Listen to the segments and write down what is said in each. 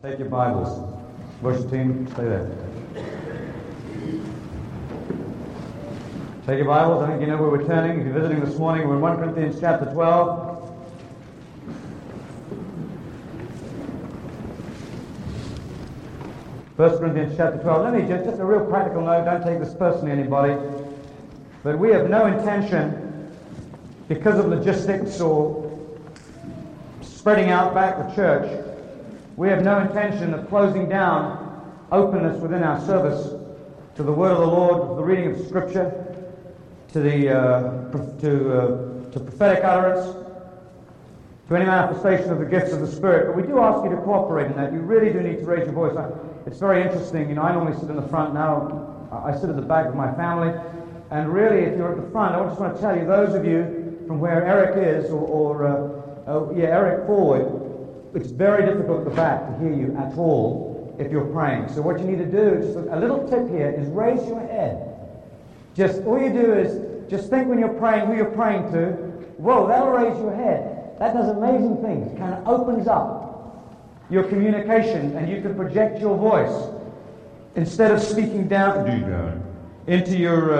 Take your Bibles. Worship team, stay there. Take your Bibles. I think you know where we're turning. If you're visiting this morning, we're in 1 Corinthians chapter 12. First Corinthians chapter 12. Let me just a real practical note. Don't take this personally, anybody. But we have no intention, because of logistics or spreading out back the church, we have no intention of closing down openness within our service to the word of the Lord, the reading of Scripture, to prophetic utterance, to any manifestation of the gifts of the Spirit. But we do ask you to cooperate in that. You really do need to raise your voice. It's very interesting. I normally sit in the front. Now I sit at the back with my family. And really, if you're at the front, I just want to tell you, those of you from where Eric is, Eric forward, it's very difficult at the back to hear you at all if you're praying. So what you need to do, just a little tip here, is raise your head. All you do is just think when you're praying who you're praying to. Whoa, that'll raise your head. That does amazing things. It kind of opens up your communication, and you can project your voice instead of speaking down into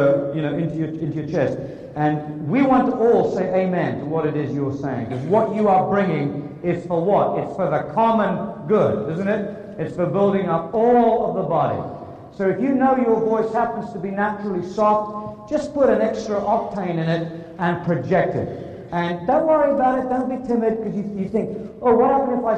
your chest. And we want to all say amen to what it is you're saying, because what you are bringing is for what? It's for the common good, isn't it? It's for building up all of the body. So if you know your voice happens to be naturally soft, just put an extra octane in it and project it. And don't worry about it. Don't be timid, because you think, oh, what happened if I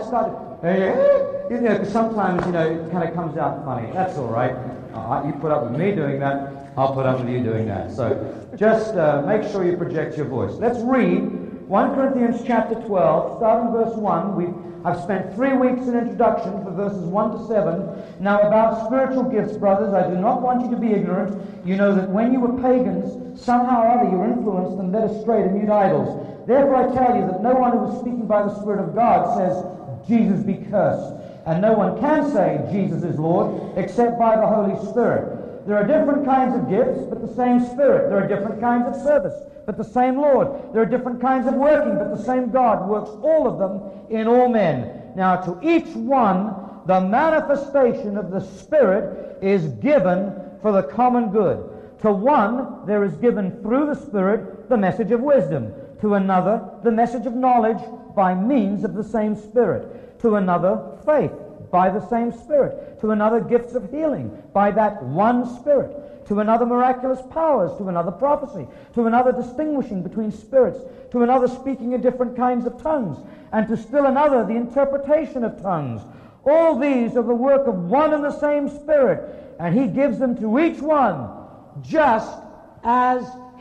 started? Because sometimes, it kind of comes out funny. That's all right. You put up with me doing that, I'll put up with you doing that. So just make sure you project your voice. Let's read 1 Corinthians chapter 12, starting verse 1. I've spent 3 weeks in introduction for verses 1 to 7. Now about spiritual gifts, brothers, I do not want you to be ignorant. You know that when you were pagans, somehow or other you were influenced and led astray to mute idols. Therefore I tell you that no one who is speaking by the Spirit of God says, Jesus be cursed. And no one can say Jesus is Lord except by the Holy Spirit. There are different kinds of gifts, but the same Spirit. There are different kinds of service, but the same Lord. There are different kinds of working, but the same God works all of them in all men. Now to each one, the manifestation of the Spirit is given for the common good. To one, there is given through the Spirit the message of wisdom. To another, the message of knowledge by means of the same Spirit. To another, faith by the same Spirit. To another, gifts of healing by that one Spirit. To another, miraculous powers. To another, prophecy. To another, distinguishing between spirits. To another, speaking in different kinds of tongues. And to still another, the interpretation of tongues. All these are the work of one and the same Spirit, and He gives them to each one just as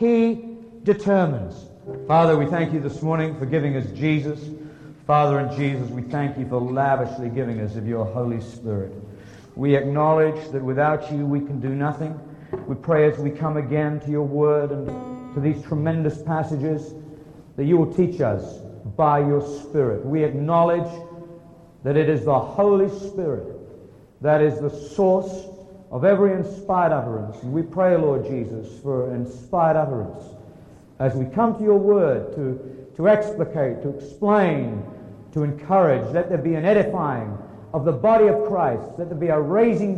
He determines. Father, we thank you this morning for giving us Jesus. Father, in Jesus, we thank you for lavishly giving us of your Holy Spirit. We acknowledge that without you we can do nothing. We pray as we come again to your word and to these tremendous passages that you will teach us by your Spirit. We acknowledge that it is the Holy Spirit that is the source of every inspired utterance. And we pray, Lord Jesus, for inspired utterance as we come to your word to explicate, to explain, to encourage. Let there be an edifying of the body of Christ. Let there be a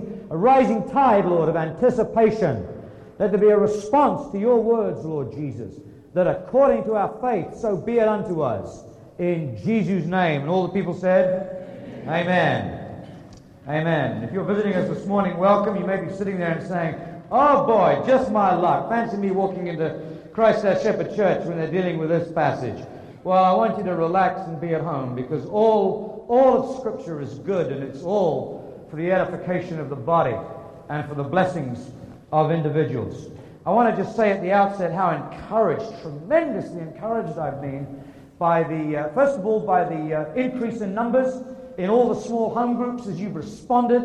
rising tide, Lord, of anticipation. Let there be a response to your words, Lord Jesus, that according to our faith, so be it unto us. In Jesus' name. And all the people said, Amen. Amen. If you're visiting us this morning, welcome. You may be sitting there and saying, oh boy, just my luck. Fancy me walking into Christ our Shepherd Church when they're dealing with this passage. Well, I want you to relax and be at home, because all of Scripture is good, and it's all for the edification of the body and for the blessings of individuals. I want to just say at the outset how encouraged, tremendously encouraged I've been by first of all, by the increase in numbers in all the small home groups as you've responded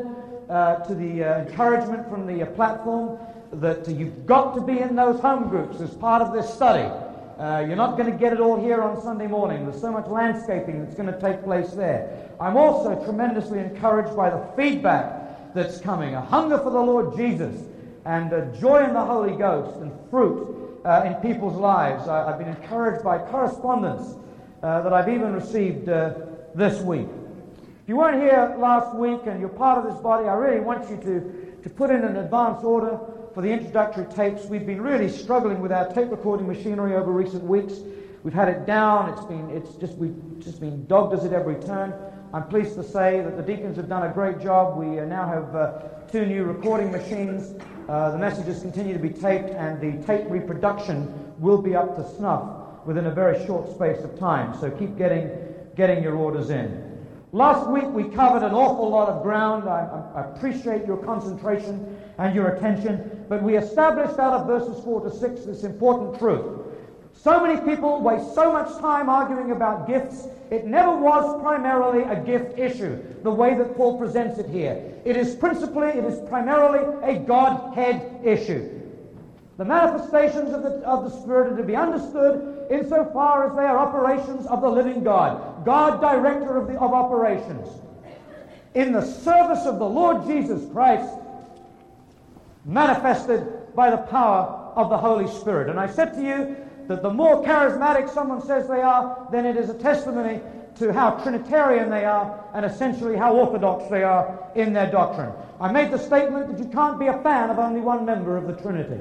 to the encouragement from the platform that you've got to be in those home groups as part of this study. You're not going to get it all here on Sunday morning. There's so much landscaping that's going to take place there. I'm also tremendously encouraged by the feedback that's coming, a hunger for the Lord Jesus and a joy in the Holy Ghost and fruit in people's lives. I've been encouraged by correspondence that I've even received this week. If you weren't here last week and you're part of this body, I really want you to put in an advance order for the introductory tapes. We've been really struggling with our tape recording machinery over recent weeks. We've had it down. We've just been dogged as at every turn. I'm pleased to say that the deacons have done a great job. We now have 2 new recording machines. The messages continue to be taped, and the tape reproduction will be up to snuff within a very short space of time. So keep getting your orders in. Last week we covered an awful lot of ground. I appreciate your concentration and your attention, but we established out of verses 4 to 6 this important truth. So many people waste so much time arguing about gifts. It never was primarily a gift issue, the way that Paul presents it here. It is primarily a Godhead issue. The manifestations of the Spirit are to be understood insofar as they are operations of the living God, God director of operations, in the service of the Lord Jesus Christ, manifested by the power of the Holy Spirit. And I said to you that the more charismatic someone says they are, then it is a testimony to how Trinitarian they are and essentially how orthodox they are in their doctrine. I made the statement that you can't be a fan of only one member of the Trinity.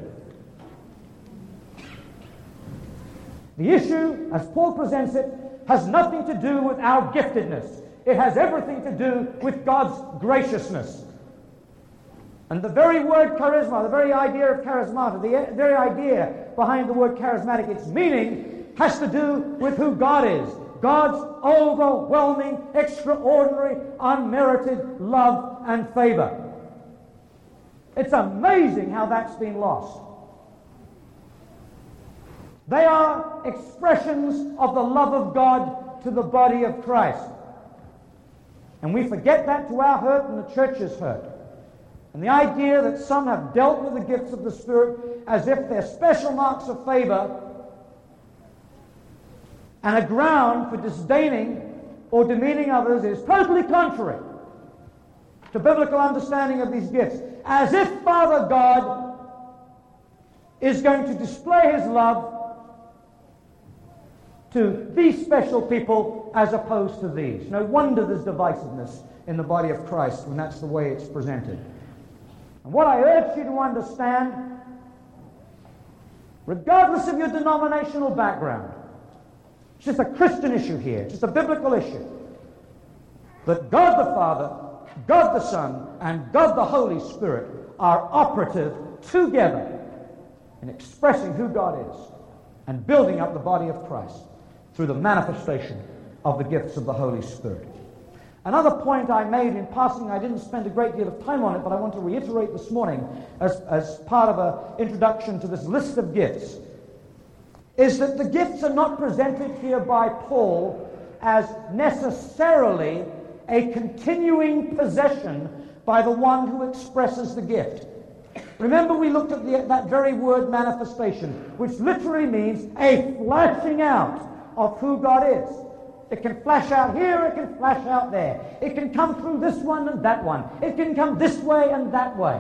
The issue, as Paul presents it, has nothing to do with our giftedness. It has everything to do with God's graciousness. And the very word charisma, the very idea of charismata, the very idea behind the word charismatic, its meaning has to do with who God is. God's overwhelming, extraordinary, unmerited love and favor. It's amazing how that's been lost. They are expressions of the love of God to the body of Christ. And we forget that to our hurt, and the church is hurt. And the idea that some have dealt with the gifts of the Spirit as if they're special marks of favor and a ground for disdaining or demeaning others is totally contrary to biblical understanding of these gifts. As if Father God is going to display His love to these special people as opposed to these. No wonder there's divisiveness in the body of Christ when that's the way it's presented. And what I urge you to understand, regardless of your denominational background, it's just a Christian issue here, it's just a biblical issue, that God the Father, God the Son, and God the Holy Spirit are operative together in expressing who God is and building up the body of Christ through the manifestation of the gifts of the Holy Spirit. Another point I made in passing, I didn't spend a great deal of time on it, but I want to reiterate this morning as part of an introduction to this list of gifts, is that the gifts are not presented here by Paul as necessarily a continuing possession by the one who expresses the gift. Remember, we looked at that very word manifestation, which literally means a flashing out of who God is. It can flash out here, it can flash out there. It can come through this one and that one. It can come this way and that way.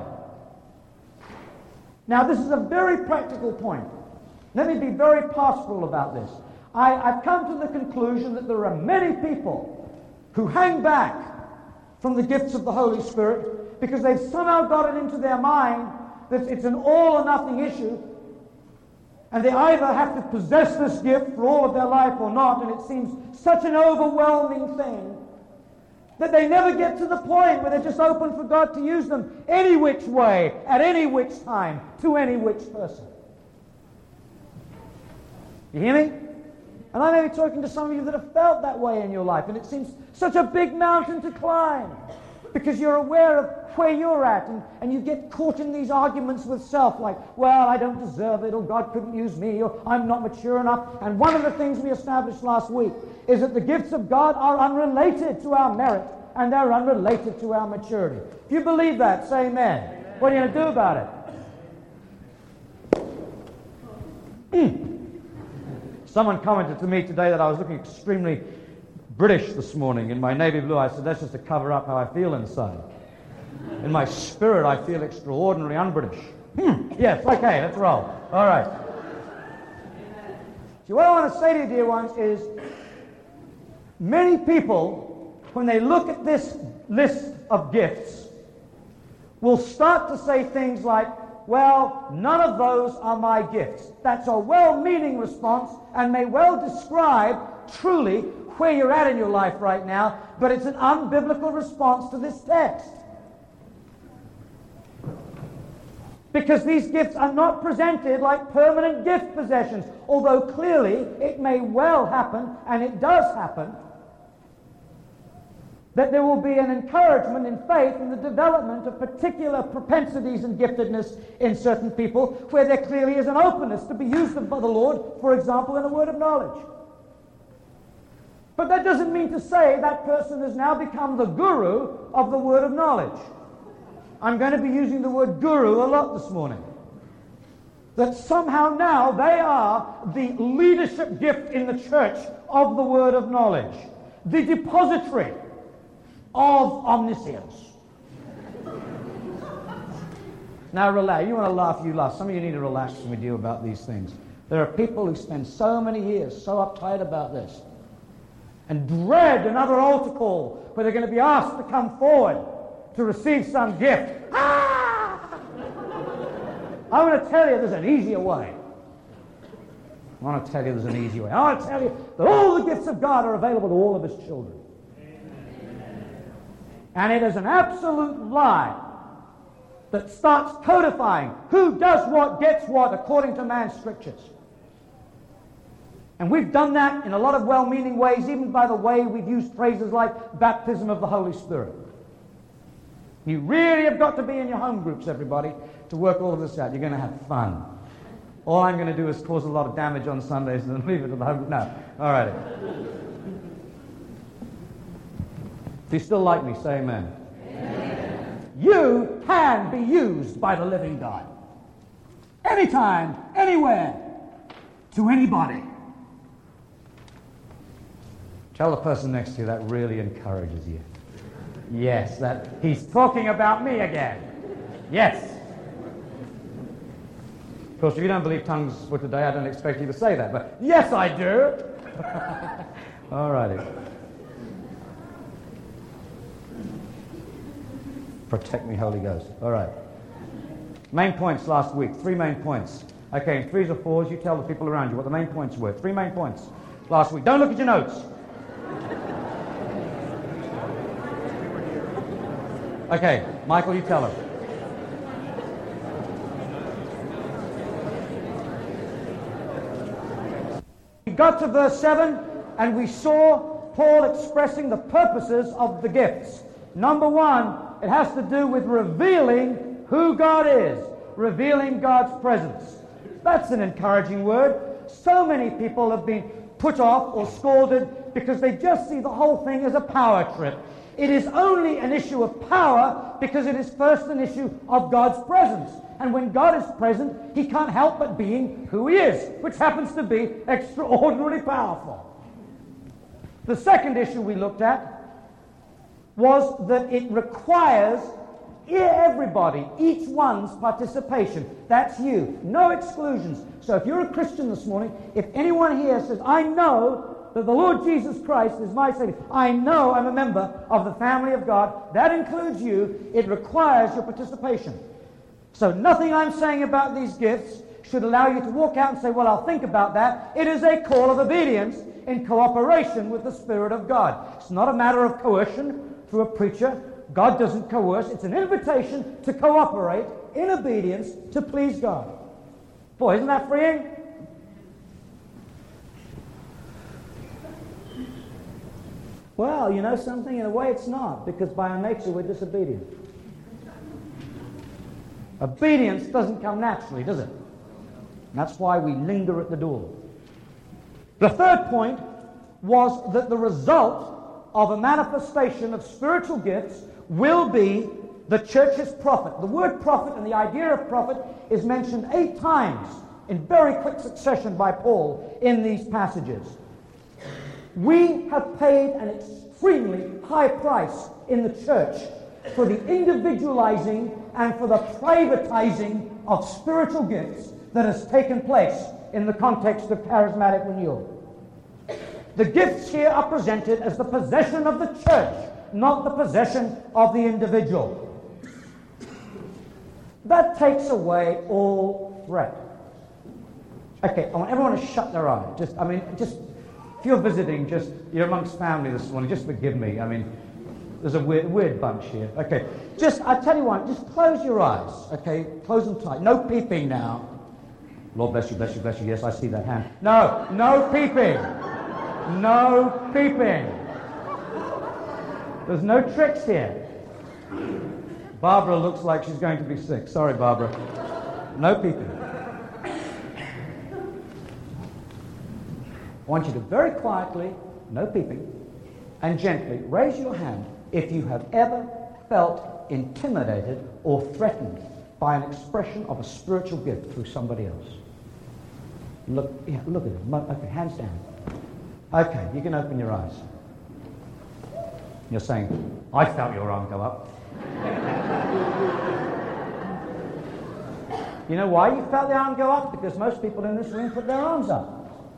Now, this is a very practical point. Let me be very pastoral about this. I've come to the conclusion that there are many people who hang back from the gifts of the Holy Spirit because they've somehow got it into their mind that it's an all or nothing issue, and they either have to possess this gift for all of their life or not, and it seems such an overwhelming thing that they never get to the point where they're just open for God to use them any which way, at any which time, to any which person. You hear me? And I may be talking to some of you that have felt that way in your life, and it seems such a big mountain to climb because you're aware of where you're at, and you get caught in these arguments with self like, well, I don't deserve it, or God couldn't use me, or I'm not mature enough. And one of the things we established last week is that the gifts of God are unrelated to our merit, and they're unrelated to our maturity. If you believe that, say amen. Amen. What are you going to do about it? Someone commented to me today that I was looking extremely British this morning in my navy blue. I said, that's just to cover up how I feel inside. In my spirit, I feel extraordinarily un-British. Yes, okay, let's roll. All right. See, what I want to say to you, dear ones, is many people when they look at this list of gifts, will start to say things like, well, none of those are my gifts. That's a well-meaning response and may well describe truly where you're at in your life right now, but it's an unbiblical response to this text. Because these gifts are not presented like permanent gift possessions, although clearly it may well happen, and it does happen, that there will be an encouragement in faith in the development of particular propensities and giftedness in certain people where there clearly is an openness to be used by the Lord, for example, in a word of knowledge. But that doesn't mean to say that person has now become the guru of the word of knowledge. I'm going to be using the word guru a lot this morning. That somehow now they are the leadership gift in the church of the word of knowledge, the depository of omniscience. Now relax. You want to laugh, you laugh. Some of you need to relax when we deal about these things. There are people who spend so many years so uptight about this and dread another altar call where they're going to be asked to come forward to receive some gift. Ah! I want to tell you there's an easier way. I want to tell you there's an easier way. I want to tell you that all the gifts of God are available to all of His children. And it is an absolute lie that starts codifying who does what, gets what, according to man's strictures. And we've done that in a lot of well-meaning ways, even by the way we've used phrases like baptism of the Holy Spirit. You really have got to be in your home groups, everybody, to work all of this out. You're going to have fun. All I'm going to do is cause a lot of damage on Sundays and leave it to the home group. No. All right. If you still like me, say amen. Amen. You can be used by the living God. Anytime, anywhere, to anybody. Tell the person next to you that really encourages you. Yes, that he's talking about me again. Yes. Of course, if you don't believe tongues for today, I don't expect you to say that, but yes, I do. All righty. Protect me, Holy Ghost. All right. Main points last week. 3 main points. Okay, in 3s or 4s, you tell the people around you what the main points were. 3 main points last week. Don't look at your notes. Okay, Michael, you tell them. We got to verse 7, and we saw Paul expressing the purposes of the gifts. Number 1, it has to do with revealing who God is, revealing God's presence. That's an encouraging word. So many people have been put off or scalded because they just see the whole thing as a power trip. It is only an issue of power because it is first an issue of God's presence. And when God is present, He can't help but being who He is, which happens to be extraordinarily powerful. The second issue we looked at was that it requires everybody, each one's participation. That's you. No exclusions. So if you're a Christian this morning, if anyone here says, I know that the Lord Jesus Christ is my Savior, I know I'm a member of the family of God, that includes you, it requires your participation. So nothing I'm saying about these gifts should allow you to walk out and say, well, I'll think about that. It is a call of obedience in cooperation with the Spirit of God. It's not a matter of coercion through a preacher. God doesn't coerce. It's an invitation to cooperate in obedience to please God. Boy, isn't that freeing? Well, you know something? In a way it's not, because by our nature we're disobedient. Obedience doesn't come naturally, does it? And that's why we linger at the door. The third point was that the result of a manifestation of spiritual gifts will be the church's profit. The word profit and the idea of profit is mentioned 8 times in very quick succession by Paul in these passages. We have paid an extremely high price in the church for the individualizing and for the privatizing of spiritual gifts that has taken place in the context of charismatic renewal. The gifts here are presented as the possession of the church, not the possession of the individual. That takes away all threat. Okay, I want everyone to shut their eyes. Just if you're visiting, you're amongst family this morning, just forgive me. There's a weird bunch here. Okay, I tell you what, just close your eyes. Okay, close them tight. No peeping now. Lord bless you, bless you, bless you. Yes, I see that hand. No peeping. No peeping. There's no tricks here. Barbara looks like she's going to be sick. Sorry, Barbara. No peeping. I want you to very quietly, no peeping, and gently raise your hand if you have ever felt intimidated or threatened by an expression of a spiritual gift through somebody else. Look at it. Okay, hands down. Okay, you can open your eyes. You're saying, I felt your arm go up. You know why you felt the arm go up? Because most people in this room put their arms up.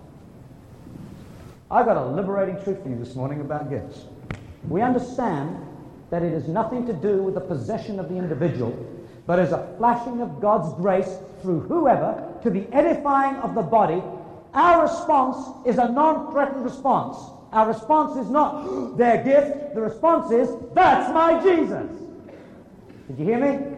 I've got a liberating truth for you this morning about gifts. We understand that it has nothing to do with the possession of the individual, but as a flashing of God's grace through whoever to the edifying of the body. Our response is a non-threatened response. Our response is not their gift. The response is, that's my Jesus. Did you hear me?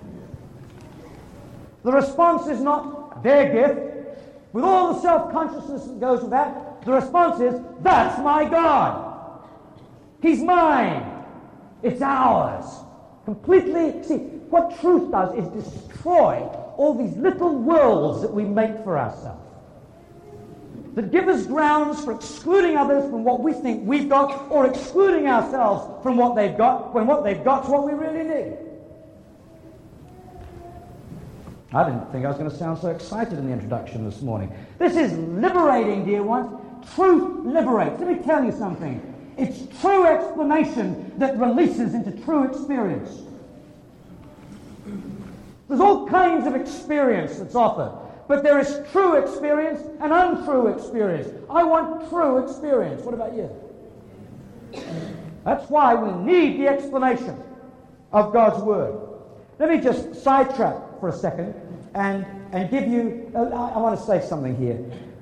The response is not their gift. With all the self-consciousness that goes with that, the response is, that's my God. He's mine. It's ours. Completely. See, what truth does is destroy all these little worlds that we make for ourselves, that give us grounds for excluding others from what we think we've got, or excluding ourselves from what they've got, when what they've got is what we really need. I didn't think I was going to sound so excited in the introduction this morning. This is liberating, dear ones. Truth liberates. Let me tell you something. It's true explanation that releases into true experience. There's all kinds of experience that's offered, but there is true experience and untrue experience. I want true experience. What about you? That's why we need the explanation of God's Word. Let me just sidetrack for a second and give you... I want to say something here.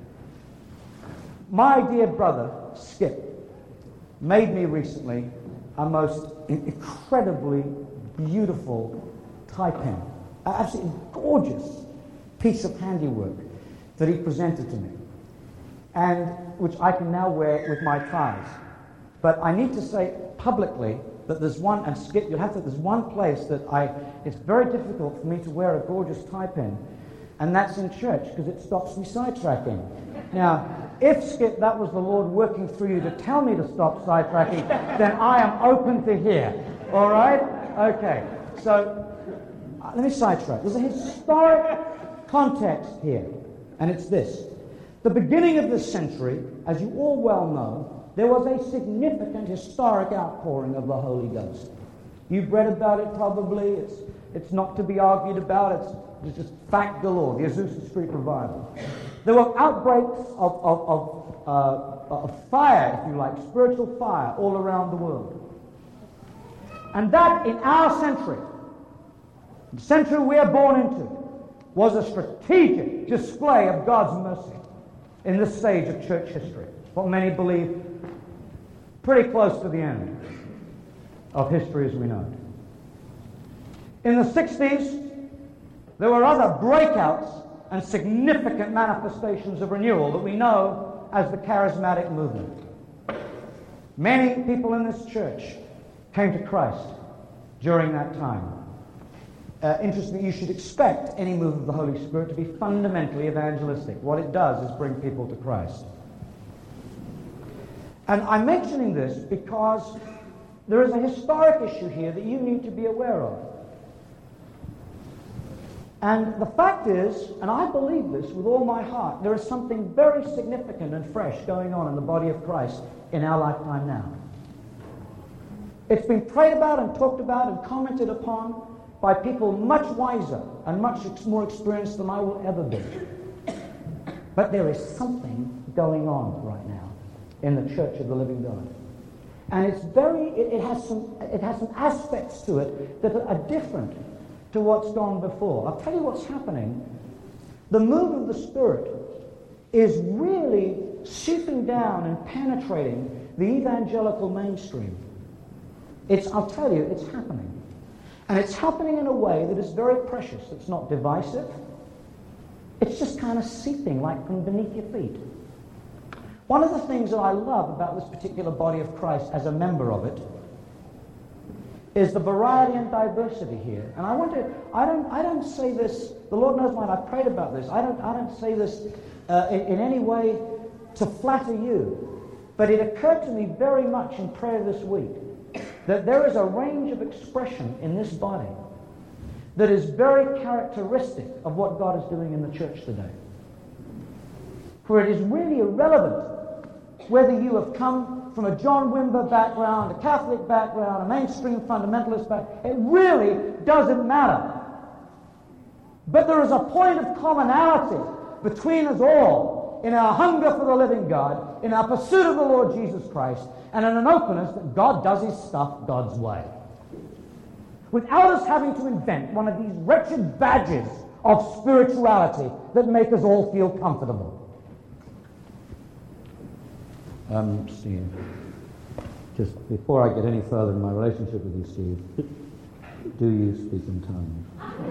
My dear brother, Skip, made me recently a most incredibly beautiful tie pen. Absolutely gorgeous piece of handiwork that he presented to me, and which I can now wear with my ties. But I need to say publicly that there's one, and Skip, there's one place that it's very difficult for me to wear a gorgeous tie pin, and that's in church, because it stops me sidetracking. Now, if, Skip, that was the Lord working through you to tell me to stop sidetracking, then I am open to hear. All right? Okay. So, let me sidetrack. There's a historic context here, and it's this. The beginning of this century, as you all well know, there was a significant historic outpouring of the Holy Ghost. You've read about it probably. It's not to be argued about. It's just fact galore, the Azusa Street Revival. There were outbreaks of fire, if you like, spiritual fire all around the world. And that, in our century, the century we are born into, was a strategic display of God's mercy in this stage of church history. What many believe pretty close to the end of history as we know it. In the 60s, there were other breakouts and significant manifestations of renewal that we know as the charismatic movement. Many people in this church came to Christ during that time. Interesting, you should expect any move of the Holy Spirit to be fundamentally evangelistic. What it does is bring people to Christ. And I'm mentioning this because there is a historic issue here that you need to be aware of. And the fact is, and I believe this with all my heart, there is something very significant and fresh going on in the body of Christ in our lifetime now. It's been prayed about and talked about and commented upon by people much wiser and much more experienced than I will ever be. But there is something going on right now in the Church of the Living God. And it has some aspects to it that are different to what's gone before. I'll tell you what's happening. The move of the Spirit is really seeping down and penetrating the evangelical mainstream. I'll tell you, it's happening. And it's happening in a way that is very precious. It's not divisive. It's just kind of seeping like from beneath your feet. One of the things that I love about this particular body of Christ as a member of it is the variety and diversity here. And I don't say this, the Lord knows mine, I've prayed about this. I don't say this in any way to flatter you. But it occurred to me very much in prayer this week that there is a range of expression in this body that is very characteristic of what God is doing in the church today. For it is really irrelevant whether you have come from a John Wimber background, a Catholic background, a mainstream fundamentalist background. It really doesn't matter. But there is a point of commonality between us all in our hunger for the living God, in our pursuit of the Lord Jesus Christ, and in an openness that God does his stuff God's way. Without us having to invent one of these wretched badges of spirituality that make us all feel comfortable. Steve, just before I get any further in my relationship with you, Steve, do you speak in tongues?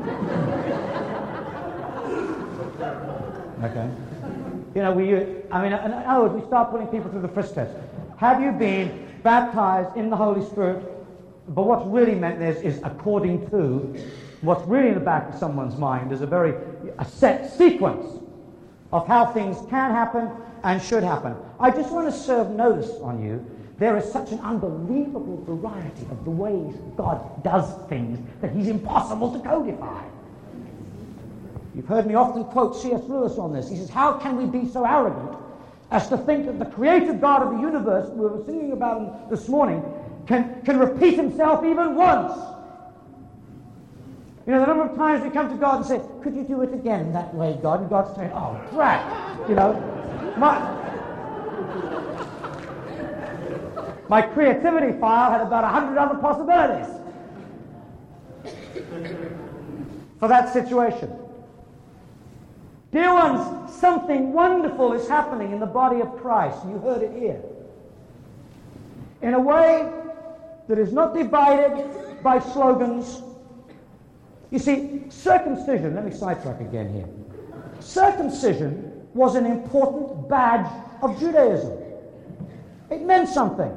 Okay. You know, in other words, we start putting people through the frisk test. Have you been baptized in the Holy Spirit? But what's really meant there is according to what's really in the back of someone's mind is a set sequence of how things can happen and should happen. I just want to serve notice on you. There is such an unbelievable variety of the ways God does things that he's impossible to codify. You've heard me often quote C.S. Lewis on this. He says, how can we be so arrogant as to think that the creative God of the universe, we were singing about him this morning, can repeat himself even once? You know, the number of times we come to God and say, could you do it again that way, God? And God's saying, oh, drat. You know, my creativity file had about 100 other possibilities for that situation. Dear ones, something wonderful is happening in the body of Christ. You heard it here. In a way that is not divided by slogans. You see, circumcision, let me sidetrack again here. Circumcision was an important badge of Judaism. It meant something.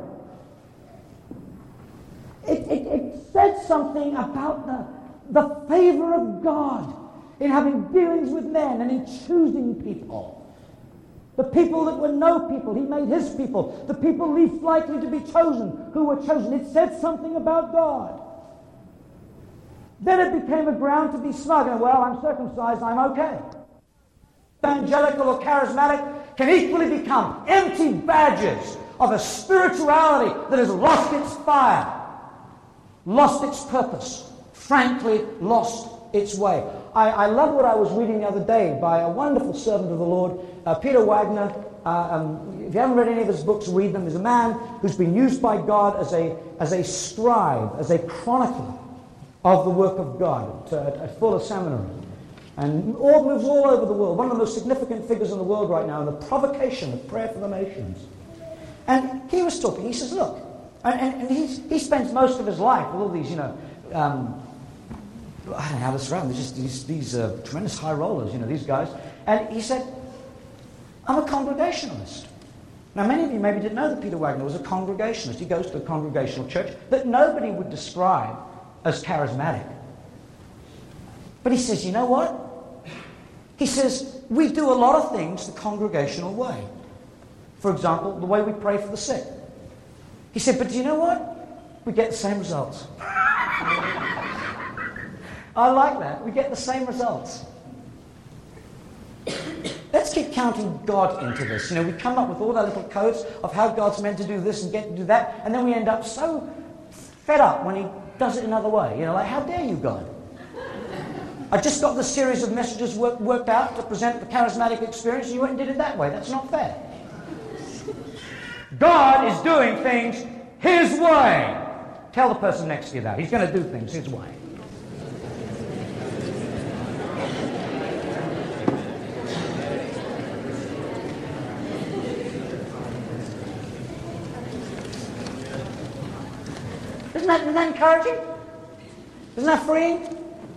It said something about the favor of God in having dealings with men and in choosing people. The people that were no people, he made his people. The people least likely to be chosen, who were chosen. It said something about God. Then it became a ground to be smug. And, well, I'm circumcised, I'm okay. Evangelical or charismatic can equally become empty badges of a spirituality that has lost its fire, lost its purpose, frankly lost its way. I love what I was reading the other day by a wonderful servant of the Lord, Peter Wagner. If you haven't read any of his books, read them. He's a man who's been used by God as a scribe, as a chronicler of the work of God at Fuller Seminary. And moves all over the world. One of the most significant figures in the world right now in the provocation of prayer for the nations. And he was talking, he says, look, and he spends most of his life with all these, I don't know how to describe them. They're just these tremendous high rollers, these guys. And he said, I'm a Congregationalist. Now, many of you maybe didn't know that Peter Wagner was a Congregationalist. He goes to a Congregational church that nobody would describe as charismatic. But he says, you know what? He says, we do a lot of things the Congregational way. For example, the way we pray for the sick. He said, but do you know what? We get the same results. I like that. We get the same results. Let's keep counting God into this. We come up with all our little codes of how God's meant to do this and get to do that, and then we end up so fed up when he does it another way. Like, how dare you, God? I just got the series of messages worked out to present the charismatic experience, and you went and did it that way. That's not fair. God is doing things His way. Tell the person next to you that. He's going to do things His way. Isn't that encouraging? Isn't that freeing?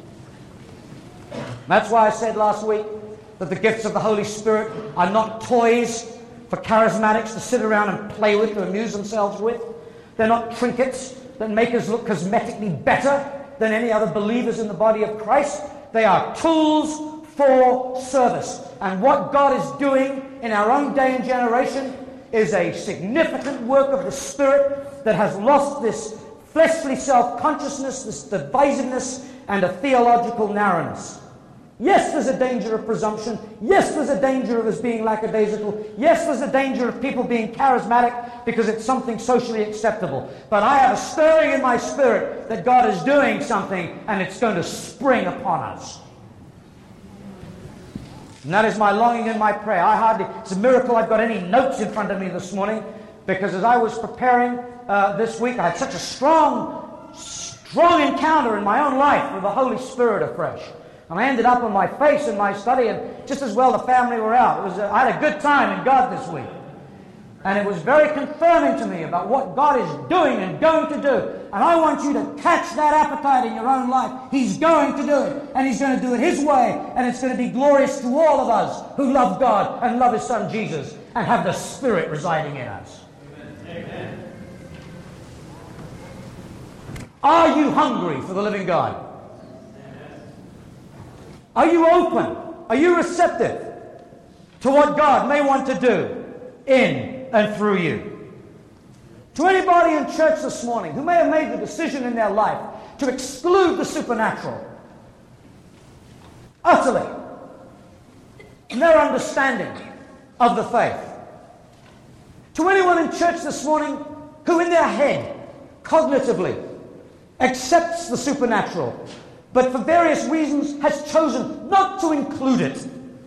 That's why I said last week that the gifts of the Holy Spirit are not toys for charismatics to sit around and play with, to amuse themselves with. They're not trinkets that make us look cosmetically better than any other believers in the body of Christ. They are tools for service. And what God is doing in our own day and generation is a significant work of the Spirit that has lost this fleshly self-consciousness, this divisiveness, and a theological narrowness. Yes, there's a danger of presumption. Yes, there's a danger of us being lackadaisical. Yes, there's a danger of people being charismatic because it's something socially acceptable. But I have a stirring in my spirit that God is doing something and it's going to spring upon us. And that is my longing and my prayer. It's a miracle I've got any notes in front of me this morning, because as I was preparing this week, I had such a strong encounter in my own life with the Holy Spirit afresh. And I ended up on my face in my study, and just as well the family were out. I had a good time in God this week. And it was very confirming to me about what God is doing and going to do. And I want you to catch that appetite in your own life. He's going to do it, and He's going to do it His way, and it's going to be glorious to all of us who love God and love His Son Jesus and have the Spirit residing in us. Amen. Are you hungry for the living God? Are you open? Are you receptive to what God may want to do in and through you? To anybody in church this morning who may have made the decision in their life to exclude the supernatural utterly in their understanding of the faith. To anyone in church this morning who in their head, cognitively, accepts the supernatural, but for various reasons has chosen not to include it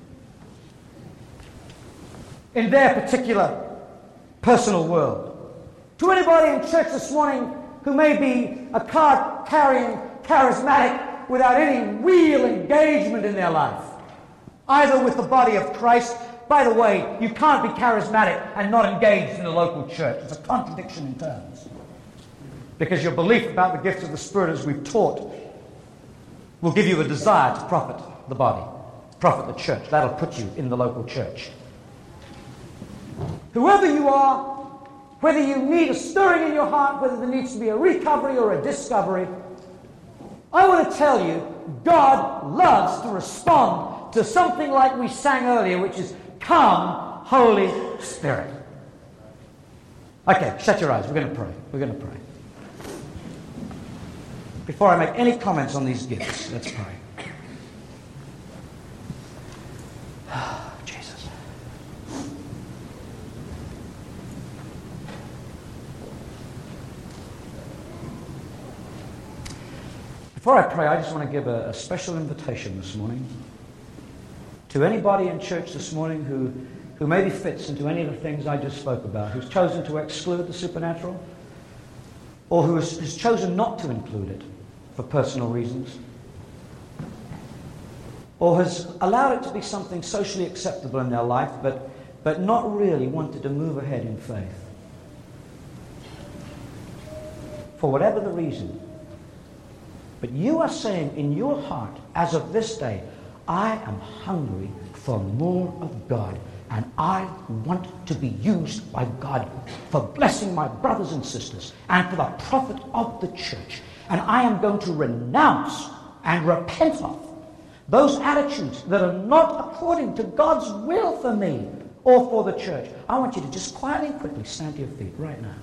in their particular personal world. To anybody in church this morning who may be a card-carrying charismatic without any real engagement in their life, either with the body of Christ. By the way, you can't be charismatic and not engaged in the local church. It's a contradiction in terms. Because your belief about the gifts of the Spirit, as we've taught, will give you a desire to profit the body, profit the church. That'll put you in the local church. Whoever you are, whether you need a stirring in your heart, whether there needs to be a recovery or a discovery, I want to tell you, God loves to respond to something like we sang earlier, which is, "Come, Holy Spirit." Okay, shut your eyes. We're going to pray. We're going to pray. Before I make any comments on these gifts, let's pray. Jesus. Before I pray, I just want to give a special invitation this morning to anybody in church this morning who maybe fits into any of the things I just spoke about, who's chosen to exclude the supernatural, or who has chosen not to include it for personal reasons, or has allowed it to be something socially acceptable in their life, but not really wanted to move ahead in faith. For whatever the reason. But you are saying in your heart, as of this day, I am hungry for more of God, and I want to be used by God for blessing my brothers and sisters and for the profit of the church. And I am going to renounce and repent of those attitudes that are not according to God's will for me or for the church. I want you to just quietly and quickly stand to your feet right now.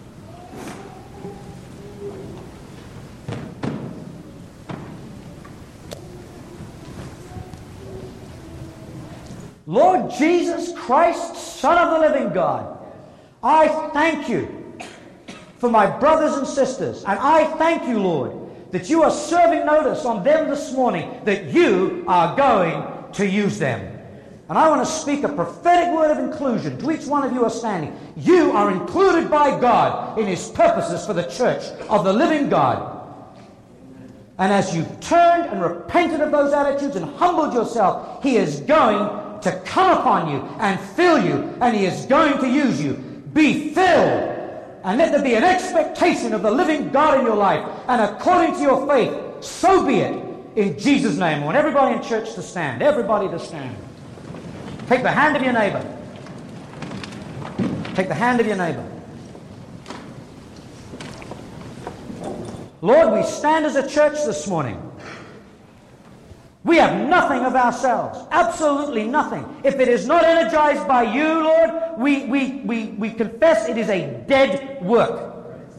Lord Jesus Christ, Son of the living God, I thank you for my brothers and sisters. And I thank you, Lord, that you are serving notice on them this morning, that you are going to use them. And I want to speak a prophetic word of inclusion to each one of you who are standing. You are included by God in His purposes for the church of the living God. And as you've turned and repented of those attitudes and humbled yourself, He is going to come upon you and fill you, and He is going to use you. Be filled, and let there be an expectation of the living God in your life, and according to your faith, so be it, in Jesus' name. I want everybody in church to stand. Everybody to stand. Take the hand of your neighbor. Take the hand of your neighbor. Lord, we stand as a church this morning. We have nothing of ourselves. Absolutely nothing. If it is not energized by you, Lord, we confess it is a dead work.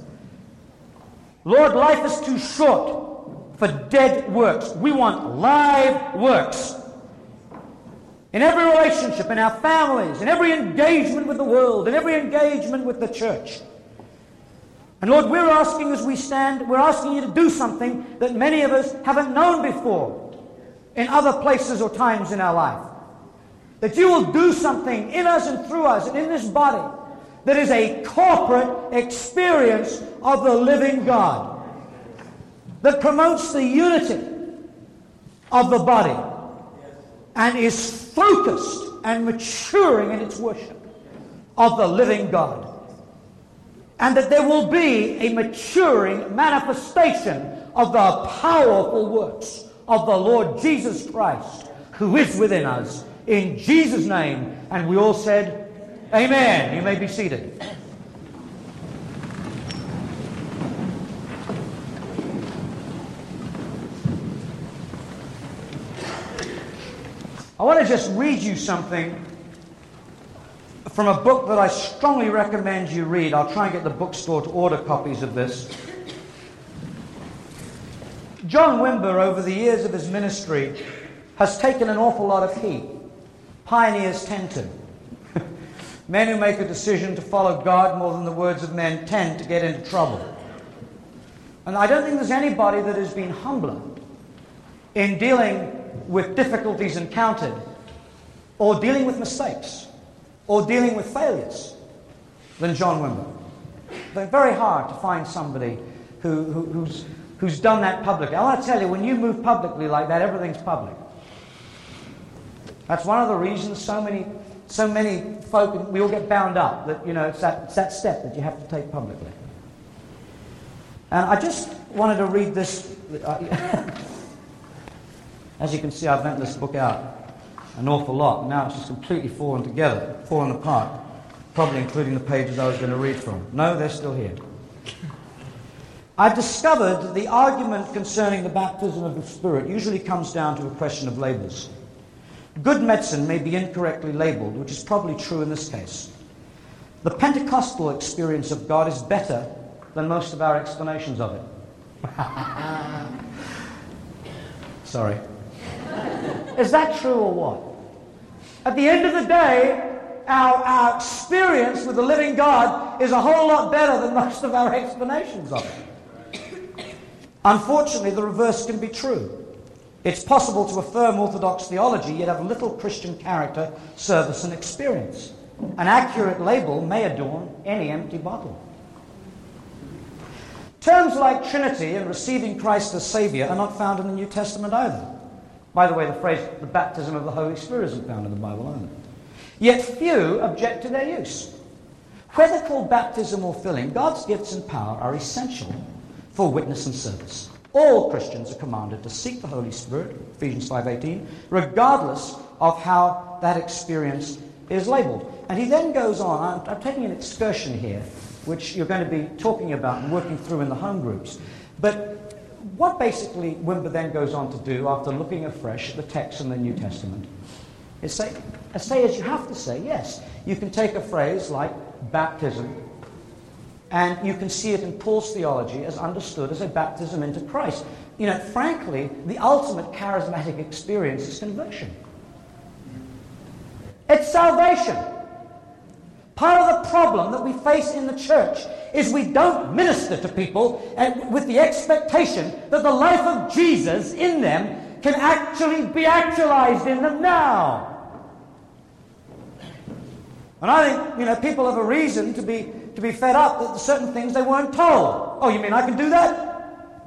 Lord, life is too short for dead works. We want live works. In every relationship, in our families, in every engagement with the world, in every engagement with the church. And Lord, we're asking as we stand, we're asking you to do something that many of us haven't known before in other places or times in our life. That you will do something in us and through us and in this body that is a corporate experience of the living God. That promotes the unity of the body and is focused and maturing in its worship of the living God. And that there will be a maturing manifestation of the powerful works of the Lord Jesus Christ, who is within us, in Jesus' name. And we all said, Amen. You may be seated. I want to just read you something from a book that I strongly recommend you read. I'll try and get the bookstore to order copies of this. John Wimber, over the years of his ministry, has taken an awful lot of heat. Pioneers tend to. Men who make a decision to follow God more than the words of men tend to get into trouble. And I don't think there's anybody that has been humbler in dealing with difficulties encountered, or dealing with mistakes, or dealing with failures than John Wimber. They're very hard to find somebody who's done that publicly. I want to tell you, when you move publicly like that, everything's public. That's one of the reasons so many folk, we all get bound up, that, you know, it's that step that you have to take publicly. And I just wanted to read this. As you can see, I've lent this book out an awful lot. Now it's just completely fallen apart, probably including the pages I was going to read from. No, they're still here. I've discovered that the argument concerning the baptism of the Spirit usually comes down to a question of labels. Good medicine may be incorrectly labeled, which is probably true in this case. The Pentecostal experience of God is better than most of our explanations of it. Sorry. Is that true or what? At the end of the day, our experience with the living God is a whole lot better than most of our explanations of it. Unfortunately, the reverse can be true. It's possible to affirm orthodox theology, yet have little Christian character, service, and experience. An accurate label may adorn any empty bottle. Terms like Trinity and receiving Christ as Savior are not found in the New Testament either. By the way, the phrase, the baptism of the Holy Spirit, isn't found in the Bible either. Yet few object to their use. Whether called baptism or filling, God's gifts and power are essential for witness and service. All Christians are commanded to seek the Holy Spirit, Ephesians 5:18, regardless of how that experience is labeled. And he then goes on, I'm taking an excursion here, which you're going to be talking about and working through in the home groups. But what basically Wimber then goes on to do after looking afresh at the text in the New Testament is say as you have to say, yes, you can take a phrase like baptism and you can see it in Paul's theology as understood as a baptism into Christ. You know, frankly, the ultimate charismatic experience is conversion. It's salvation. Part of the problem that we face in the church is we don't minister to people with the expectation that the life of Jesus in them can actually be actualized in them now. And I think, people have a reason to be fed up that certain things they weren't told. Oh, you mean I can do that?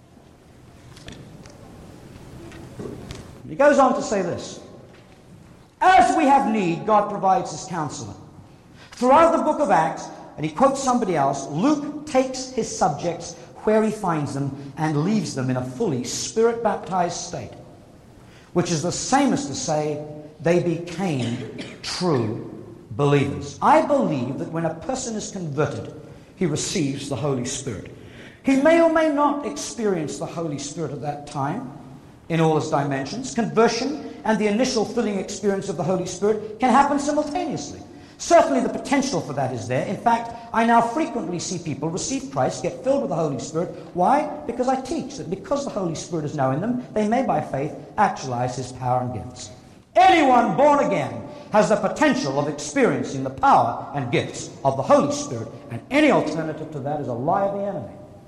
He goes on to say this. As we have need, God provides his counselor. Throughout the book of Acts, and he quotes somebody else, Luke takes his subjects where he finds them and leaves them in a fully Spirit-baptized state, which is the same as to say they became true believers. I believe that when a person is converted, he receives the Holy Spirit. He may or may not experience the Holy Spirit at that time in all its dimensions. Conversion and the initial filling experience of the Holy Spirit can happen simultaneously. Certainly the potential for that is there. In fact, I now frequently see people receive Christ, get filled with the Holy Spirit. Why? Because I teach that because the Holy Spirit is now in them, they may by faith actualize his power and gifts. Anyone born again has the potential of experiencing the power and gifts of the Holy Spirit, and any alternative to that is a lie of the enemy.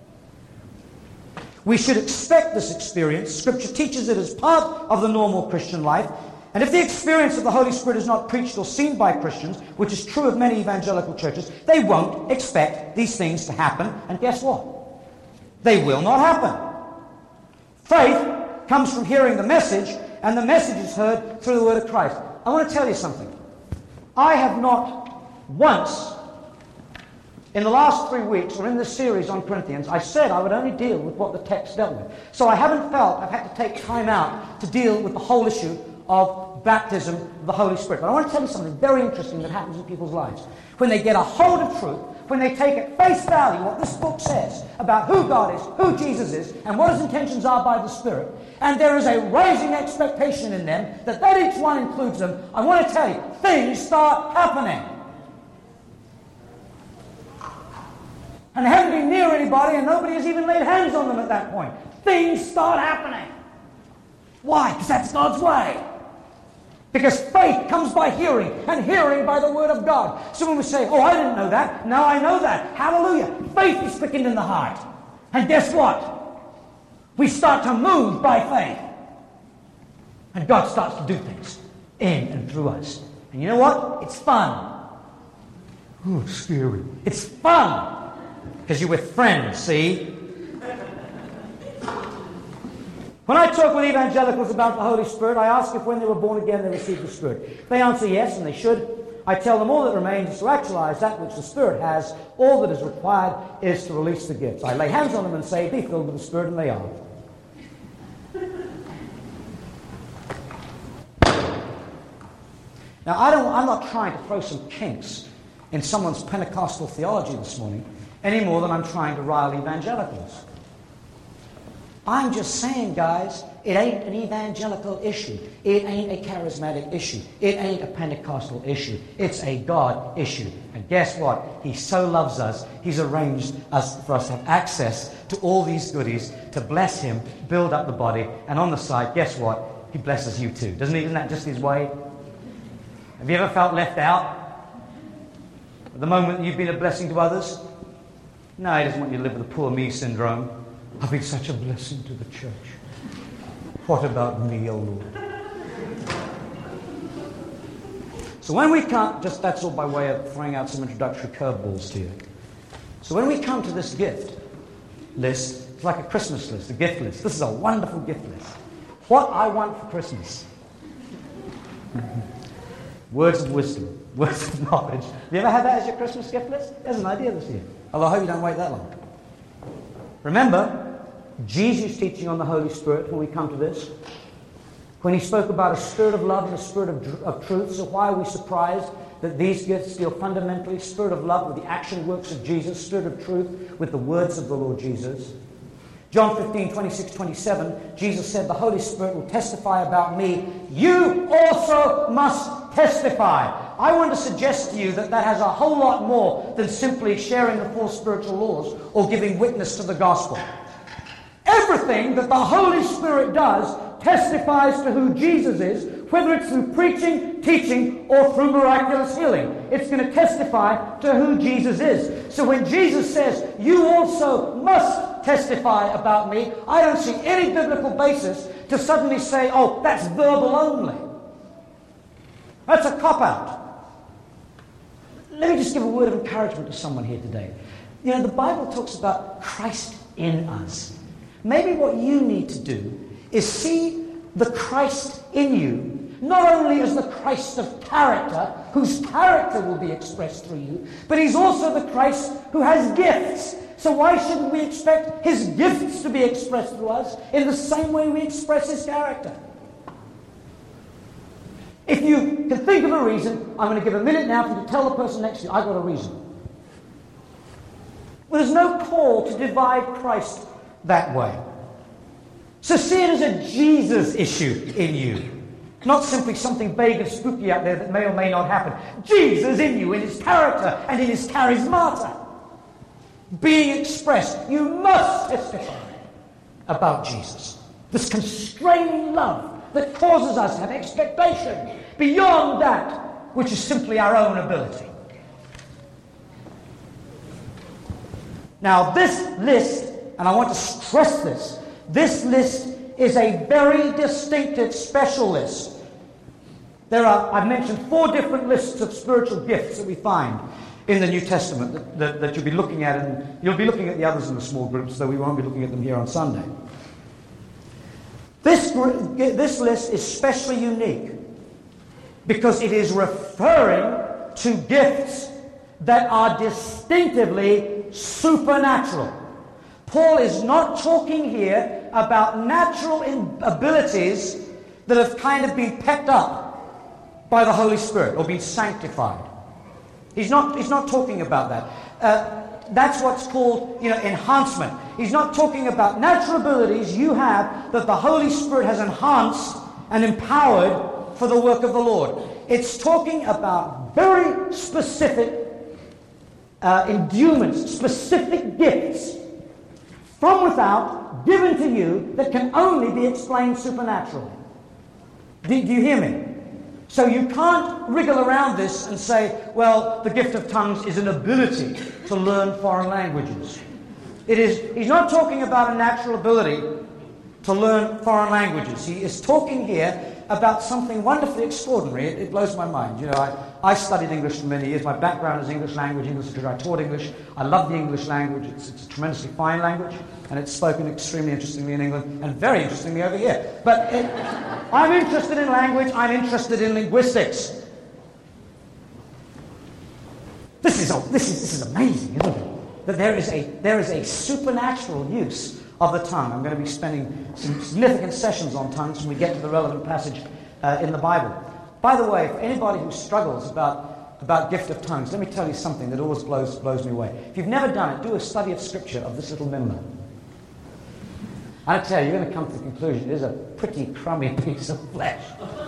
We should expect this experience. Scripture teaches it as part of the normal Christian life. And if the experience of the Holy Spirit is not preached or seen by Christians, which is true of many evangelical churches, they won't expect these things to happen. And guess what? They will not happen. Faith comes from hearing the message, and the message is heard through the word of Christ. I want to tell you something. I have not once, in the last 3 weeks, or in this series on Corinthians, I said I would only deal with what the text dealt with. So I haven't felt I've had to take time out to deal with the whole issue of baptism of the Holy Spirit. But I want to tell you something very interesting that happens in people's lives. When they get a hold of truth, when they take at face value what this book says about who God is, who Jesus is, and what his intentions are by the Spirit, and there is a rising expectation in them that each one includes them, I want to tell you, things start happening. And they haven't been near anybody, and nobody has even laid hands on them at that point. Things start happening. Why? Because that's God's way. Because faith comes by hearing, and hearing by the Word of God. So when we say, oh, I didn't know that, now I know that. Hallelujah. Faith is quickened in the heart. And guess what? We start to move by faith. And God starts to do things in and through us. And you know what? It's fun. Oh, it's scary. It's fun. Because you're with friends, see? When I talk with evangelicals about the Holy Spirit, I ask if when they were born again they received the Spirit. If they answer yes, and they should, I tell them all that remains is to actualize that which the Spirit has. All that is required is to release the gifts. I lay hands on them and say, be filled with the Spirit, and they are. Now, I'm not trying to throw some kinks in someone's Pentecostal theology this morning, any more than I'm trying to rile evangelicals. I'm just saying, guys, it ain't an evangelical issue. It ain't a charismatic issue. It ain't a Pentecostal issue. It's a God issue. And guess what? He so loves us, he's arranged for us to have access to all these goodies, to bless him, build up the body, and on the side, guess what? He blesses you too. Doesn't he? Isn't that just his way? Have you ever felt left out? At the moment you've been a blessing to others? No, he doesn't want you to live with the poor me syndrome. I've been such a blessing to the church. What about me, O Lord? So when we come, just that's all by way of throwing out some introductory curveballs to you. So when we come to this gift list, it's like a Christmas list, a gift list. This is a wonderful gift list. What I want for Christmas. Words of wisdom, words of knowledge. Have you ever had that as your Christmas gift list? There's an idea this year. Although I hope you don't wait that long. Remember, Jesus' teaching on the Holy Spirit when we come to this, when he spoke about a spirit of love and a spirit of truth. So why are we surprised that these gifts deal fundamentally, spirit of love with the action works of Jesus, spirit of truth with the words of the Lord Jesus? John 15, 26, 27, Jesus said, the Holy Spirit will testify about me. You also must testify. I want to suggest to you that has a whole lot more than simply sharing the four spiritual laws or giving witness to the gospel. Everything that the Holy Spirit does testifies to who Jesus is, whether it's through preaching, teaching, or through miraculous healing. It's going to testify to who Jesus is. So when Jesus says, you also must testify about me, I don't see any biblical basis to suddenly say, oh, that's verbal only. That's a cop-out. Let me just give a word of encouragement to someone here today. You know, the Bible talks about Christ in us. Maybe what you need to do is see the Christ in you, not only as the Christ of character, whose character will be expressed through you, but he's also the Christ who has gifts. So why shouldn't we expect his gifts to be expressed through us in the same way we express his character? If you can think of a reason, I'm going to give a minute now for you to tell the person next to you, I've got a reason. Well, there's no call to divide Christ that way. So see it as a Jesus issue in you. Not simply something vague and spooky out there that may or may not happen. Jesus in you, in his character and in his charismata, being expressed. You must testify about Jesus. This constraining love that causes us to have expectation beyond that which is simply our own ability. Now this list, and I want to stress this list is a very distinctive, special list. I've mentioned 4 different lists of spiritual gifts that we find in the New Testament that you'll be looking at, and you'll be looking at the others in the small groups, though we won't be looking at them here on Sunday. This list is especially unique because it is referring to gifts that are distinctively supernatural. Paul is not talking here about natural abilities that have kind of been pepped up by the Holy Spirit or been sanctified. He's not talking about that. That's what's called, enhancement. He's not talking about natural abilities you have that the Holy Spirit has enhanced and empowered for the work of the Lord. It's talking about very specific endowments, specific gifts from without, given to you, that can only be explained supernaturally. Do you hear me? So you can't wriggle around this and say, well, the gift of tongues is an ability to learn foreign languages. He's not talking about a natural ability to learn foreign languages. He is talking here about something wonderfully extraordinary. It blows my mind. I studied English for many years. My background is English language, English literature. I taught English. I love the English language. It's a tremendously fine language, and it's spoken extremely interestingly in England and very interestingly over here. But I'm interested in language. I'm interested in linguistics. This is amazing, isn't it? That there is a supernatural use of the tongue. I'm going to be spending some significant sessions on tongues when we get to the relevant passage in the Bible. By the way, for anybody who struggles about gift of tongues, let me tell you something that always blows me away. If you've never done it, do a study of Scripture of this little member. I tell you, you're going to come to the conclusion it is a pretty crummy piece of flesh.